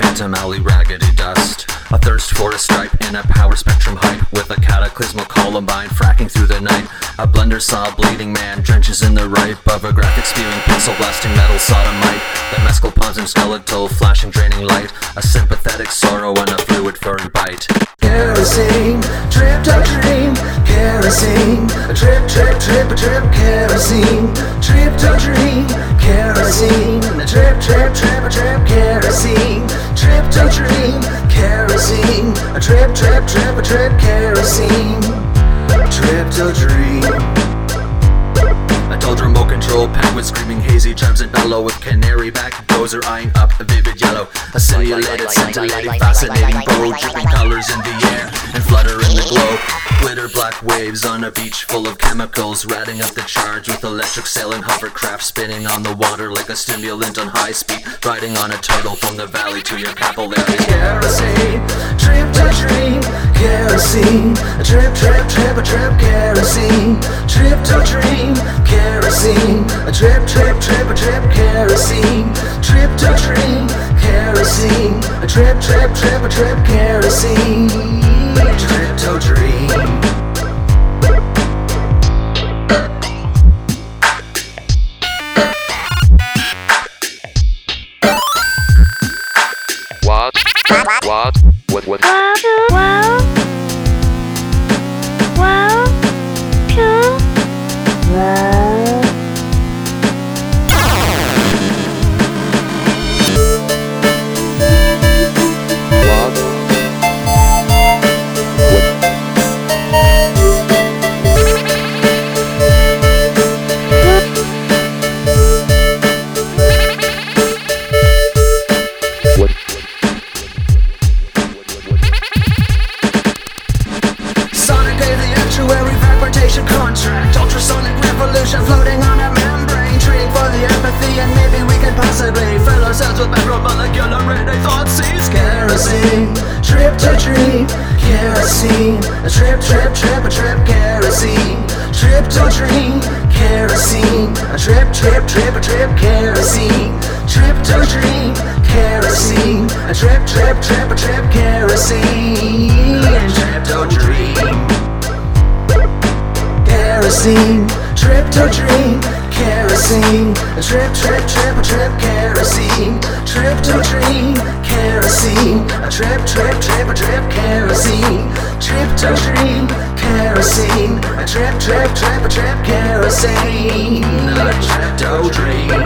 phantom alley raggedy dust. A thirst for a stripe in a power spectrum height, with a cataclysmal Columbine fracking through the night. A blender saw a bleeding man drenches in the ripe of a graphic spewing pixel blasting metal sodomite. The mescal palms and skeletal flashing draining light, a sympathetic sorrow and a fluid furry bite. Kerosene, trip to dream, kerosene, a trip, trip, trip, a trip, kerosene, trip to dream, kerosene, a trip, trip, trip, a trip, kerosene, trip to dream, kerosene, a trip, trip, trip, a trip, kerosene, trip to dream. I told remote control penguin screaming hazy chimes and bellow, with canary back dozer eyeing up a vivid yellow. A simulated, scintillating, fascinating bow, dripping colors in the air and flutter in the glow. Glitter black waves on a beach full of chemicals, ratting up the charge with electric sailing hovercraft spinning on the water like a stimulant on high speed, riding on a turtle from the valley to your capillaries. Kerosene, trip to dream, kerosene, a trip, trip, trip, a trip, kerosene, trip to dream, kerosene, a trip, trip, trip, a trip, kerosene, trip to dream, kerosene, a trip, trip, trip, a trip, kerosene, trip to dream. What? Contract, ultrasonic revolution floating on a membrane, treating for the empathy, and maybe we can possibly fill ourselves with macromolecular radiothoughts. Kerosene, trip to dream, kerosene, a trip, trip, trip, a trip, kerosene, trip to dream, kerosene, a trip, trip, trip, a trip, kerosene, trip to dream, kerosene, a trip, trip, trip, a trip, kerosene, trip to dream. Kerosene, trip to dream, kerosene, a trip, trip, trip, a trip, kerosene, trip to dream, kerosene, a trip, trip, trip, a trip, kerosene, trip to dream, kerosene, a trip, trip, trip, a trip, kerosene, a trip to dream.